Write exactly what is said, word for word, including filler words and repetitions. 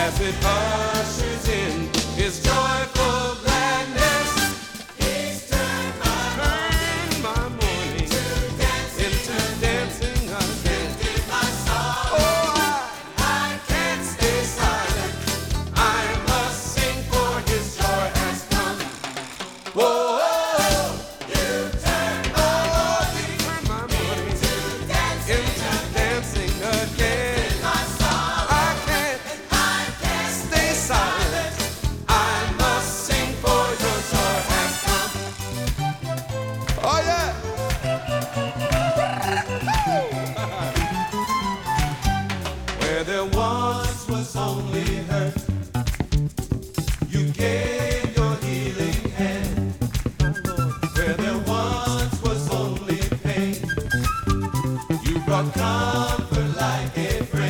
as it ushers in his joyful gladness. He's turned my Turn my morning into dancing, into dancing again. lifted my song. Oh, I, I can't stay silent. I must sing, for his joy has come. Whoa, you turn my morning turn my morning into dancing, into dancing again. my song. I can't I can't stay silent. I must sing, for your joy has come. Oh, yeah. Where there once was only hurt, you gave your healing hand. Where there once was only pain, you brought comfort like a friend.